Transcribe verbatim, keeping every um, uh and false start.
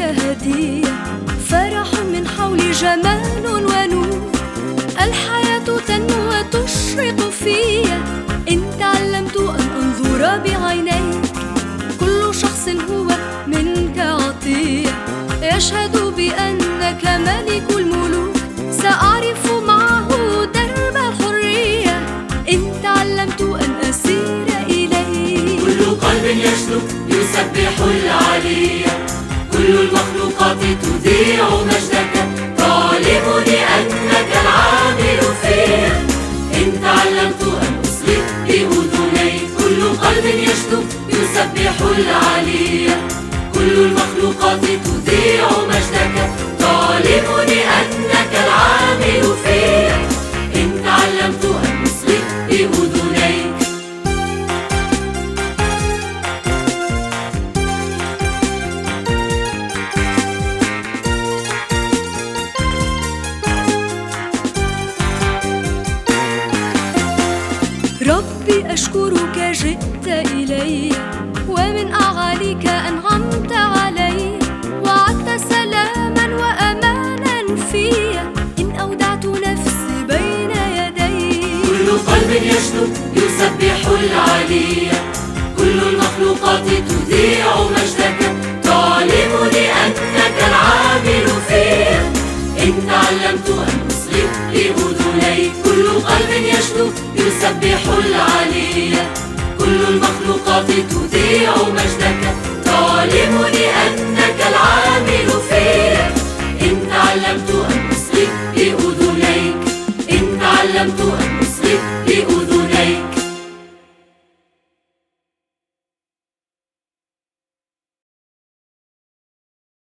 هدية، فرح من حولي جمال ونور، الحياة تنمو وتشرق فيا إن تعلمت أن أنظر بعينيك. كل شخص هو منك عطية، يشهد بأنك ملك الملوك، سأعرف معه درب الحرية إن تعلمت أن أسير إليك. كل قلب يشدو يسبح العلي، كل المخلوقات تذيع مجدك، تعلمني أنك العامل فيا إن تعلمت أن أصغي بأذني. كل قلب يشدو يسبح العلي، كل المخلوقات تذيع مجدك، تعلمني أنك العامل فيا إن تعلمت أن أصغي بأذنيك. ربي أشكرك جئت إلي، ومن أعاليك أنعمت علي، وعدت سلاما وأمانا فيا إن أودعت نفسي بين يديك. كل قلب يشدو يسبح العلي، كل المخلوقات تذيع مجدك، تعلمني أنك العامل فيا إن تعلمت أن أصغي بأذني. كل قلب يشدو يسبح العلي، كل المخلوقات تذيع مجدك، تعلمني أن